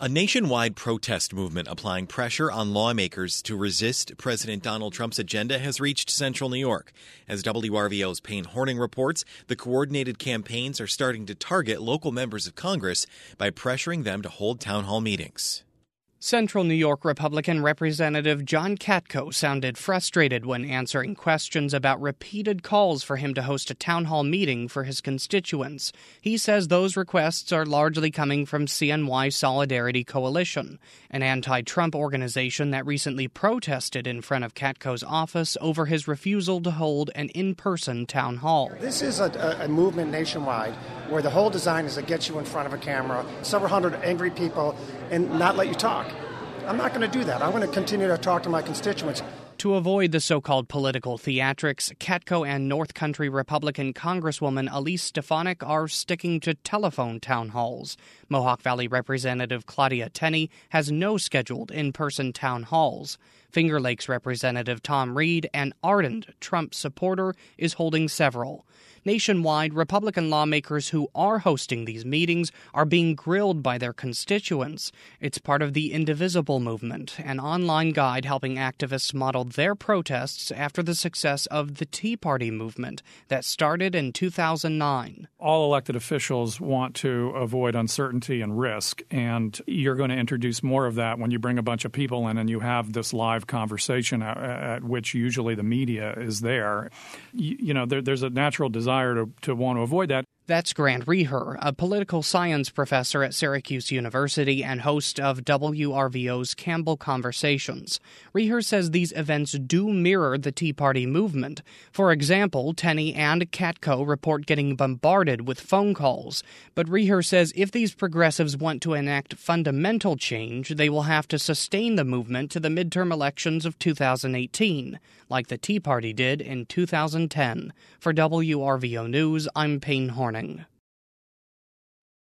A nationwide protest movement applying pressure on lawmakers to resist President Donald Trump's agenda has reached central New York. As WRVO's Payne Horning reports, the coordinated campaigns are starting to target local members of Congress by pressuring them to hold town hall meetings. Central New York Republican Representative John Katko sounded frustrated when answering questions about repeated calls for him to host a town hall meeting for his constituents. He says those requests are largely coming from CNY Solidarity Coalition, an anti-Trump organization that recently protested in front of Katko's office over his refusal to hold an in-person town hall. This is a movement nationwide where the whole design is to get you in front of a camera, several hundred angry people, and not let you talk. I'm not going to do that. I'm going to continue to talk to my constituents. To avoid the so-called political theatrics, Katko and North Country Republican Congresswoman Elise Stefanik are sticking to telephone town halls. Mohawk Valley Representative Claudia Tenney has no scheduled in-person town halls. Finger Lakes Representative Tom Reed, an ardent Trump supporter, is holding several. Nationwide, Republican lawmakers who are hosting these meetings are being grilled by their constituents. It's part of the Indivisible movement, an online guide helping activists model their protests after the success of the Tea Party movement that started in 2009. All elected officials want to avoid uncertainty and risk, and you're going to introduce more of that when you bring a bunch of people in and you have this live conversation at which usually the media is there. There's a natural desire to want to avoid that. That's Grant Reher, a political science professor at Syracuse University and host of WRVO's Campbell Conversations. Reher says these events do mirror the Tea Party movement. For example, Tenney and Katko report getting bombarded with phone calls. But Reher says if these progressives want to enact fundamental change, they will have to sustain the movement to the midterm elections of 2018, like the Tea Party did in 2010. For WRVO News, I'm Payne Horning.